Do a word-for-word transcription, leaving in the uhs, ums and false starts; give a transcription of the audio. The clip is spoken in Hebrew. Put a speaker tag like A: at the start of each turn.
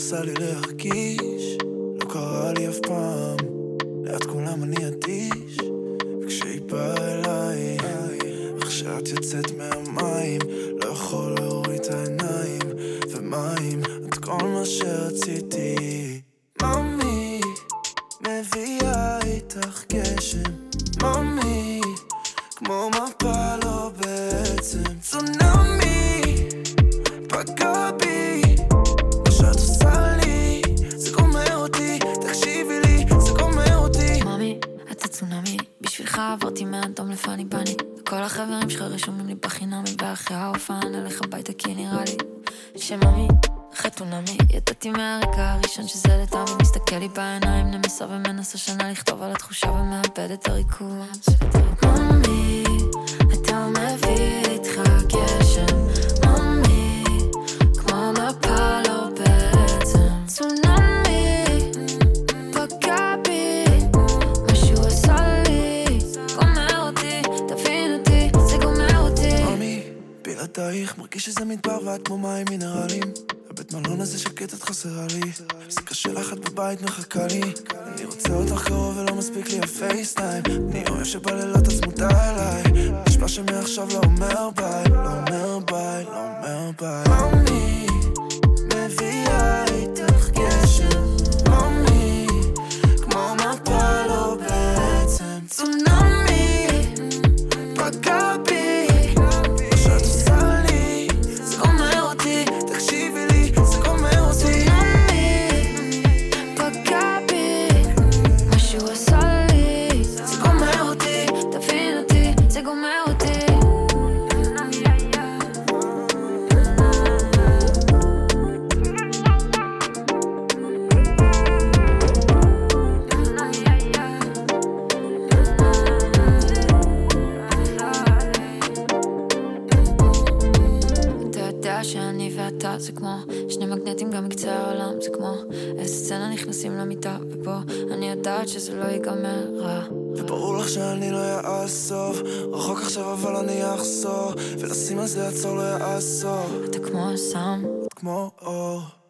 A: עושה לי להרגיש, לא קרה לי אף פעם, ליד כולם אני אדיש, וכשהיא באה אליי, איך שאת יוצאת מהמים, לא יכול להוריד את העיניים, ומים, את כל מה שרציתי. ממי, מביאה איתך גשם, ממי, כמו מפה לא בעצם, צונמי, פגע בי, מה שאת עושה לי, זה גומר אותי, תקשיבי לי, זה גומר אותי.
B: ממי, אתה צונמי, בשבילך עברתי מהאדום לפני בני, וכל החברים שלך רשומים לי בחינמי, ואחרי ההופעה נלך הביתה כי נראה לי שממי חתונמי. ידעתי מהרגע הראשון שזה לטעמי, מסתכל לי בעיניים נמסה ומנסה שנה לכתוב על התחושה ומאבד את הריכוז. ממי, אתה מביא איתך גשם, ממי, כמו מפה לא בעצם, צונמי, פגע בי, מה שהוא עשה לי, גומר אותי, תבין אותי, זה גומר אותי.
A: ממי, בלעדייך מרגיש שזה מדבר ואת כמו מים מינרלים, הבית מלון הזה שקט את חסרה לי, זה קשה לך את בבית מחכה לי, אני רוצה אותך קרוב ולא מספיק לי הפייסטיים, אני אוהב שבלילות את צמודה אליי, נשבע שמעכשיו לא אומר ביי, לא אומר ביי, לא אומר ביי. ממי, מביאה איתך גשם, ממי, כמו מפה לא בעצם, צונמי, פגע בי, מה שאת עושה לי, זה גומר אותי, תקשיבי לי, זה גומר אותי.
B: פגע בי, מה שהוא עשה לי, זה גומר אותי, תבין אותי, זה גומר אותי. אתה יודע שאני ואתה זה כמו שני מגנטים גם מקצה העולם, זה כמו איזה סצנה נכנסים למיטה, ופה אני יודעת שזה לא ייגמר רע,
A: וברור לך שאני לא יאסוף, רחוק עכשיו אבל אני אחזור, ולשים על זה עצור לא יאסור,
B: אתה כמו סם,
A: את כמו אור.